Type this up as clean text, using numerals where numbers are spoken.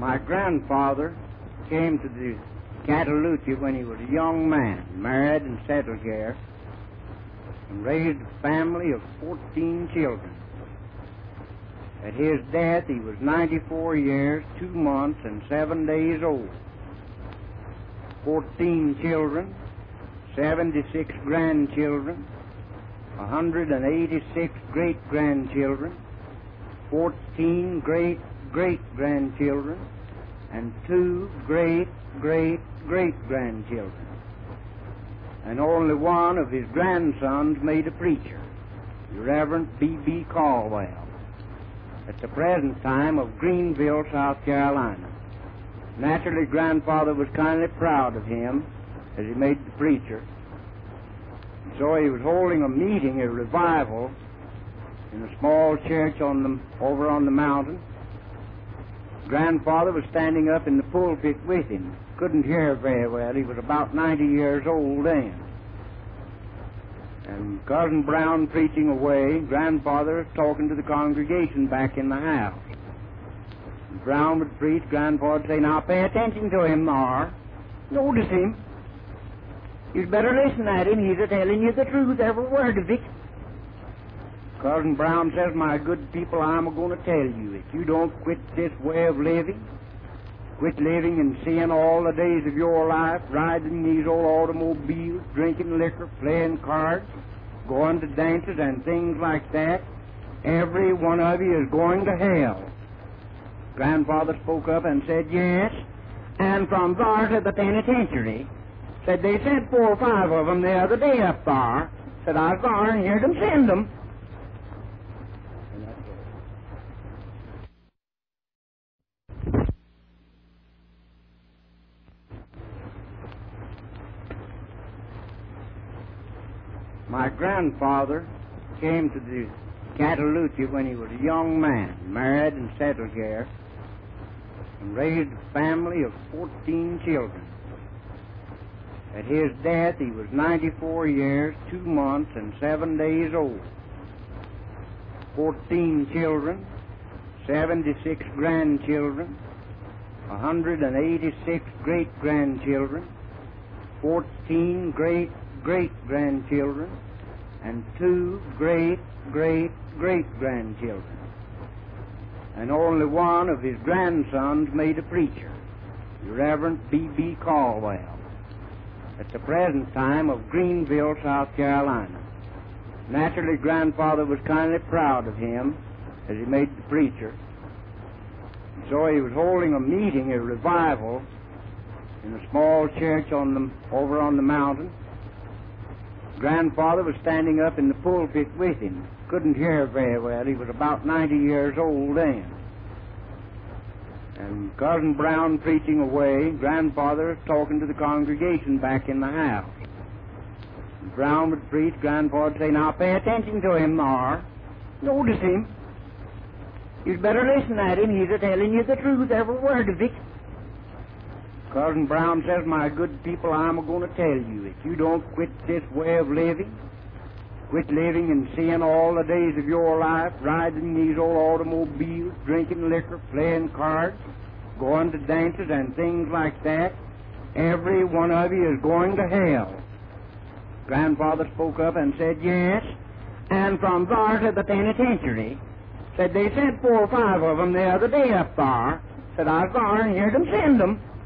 My grandfather came to the Cataloosa when he was a young man, married and settled here, and raised a family of 14 children. At his death, he was 94 years, 2 months, and 7 days old. 14 children, 76 grandchildren, 186 great-grandchildren, 14 great-great-grandchildren, and 2 great-great-great-grandchildren. And only one of his grandsons made a preacher, the Reverend B.B. Caldwell, at the present time of Greenville, South Carolina. Naturally, Grandfather was kindly proud of him as he made the preacher. And so he was holding a meeting, a revival, in a small church over on the mountain. Grandfather was standing up in the pulpit with him. Couldn't hear very well. He was about 90 years old then. And Cousin Brown preaching away, Grandfather talking to the congregation back in the house. And Brown would preach, Grandfather would say, "Now pay attention to him, Mar. Notice him. You'd better listen at him. He's a-telling you the truth, every word of it." Cousin Brown says, "My good people, I'm a-going to tell you, if you don't quit this way of living, quit living and seeing all the days of your life, riding these old automobiles, drinking liquor, playing cards, going to dances and things like that, every one of you is going to hell." Grandfather spoke up and said, "Yes, and from there to the penitentiary." Said they sent 4 or 5 of them the other day up there. Said I was there and heard them send them. My grandfather came to the Cataloosa when he was a young man, married and settled here, and raised a family of 14 children. At his death, he was 94 years, 2 months, and 7 days old. 14 children, 76 grandchildren, 186 great-grandchildren, 14 great-great-grandchildren, and 2 great-great-great-grandchildren. And only one of his grandsons made a preacher, the Reverend B.B. Caldwell, at the present time of Greenville, South Carolina. Naturally, Grandfather was kindly proud of him as he made the preacher. And so he was holding a meeting, a revival, in a small church over on the mountain. Grandfather was standing up in the pulpit with him. Couldn't hear very well. He was about 90 years old then. And Cousin Brown preaching away, Grandfather talking to the congregation back in the house. And Brown would preach, Grandfather would say, "Now pay attention to him, Mar. Notice him. You'd better listen at him. He's a-telling you the truth, every word of it." Cousin Brown says, "My good people, I'm a-going to tell you, if you don't quit this way of living, quit living and seeing all the days of your life, riding these old automobiles, drinking liquor, playing cards, going to dances and things like that, every one of you is going to hell." Grandfather spoke up and said, "Yes, and from there to the penitentiary." Said they sent 4 or 5 of them the other day up there. Said I was there and heard them send them.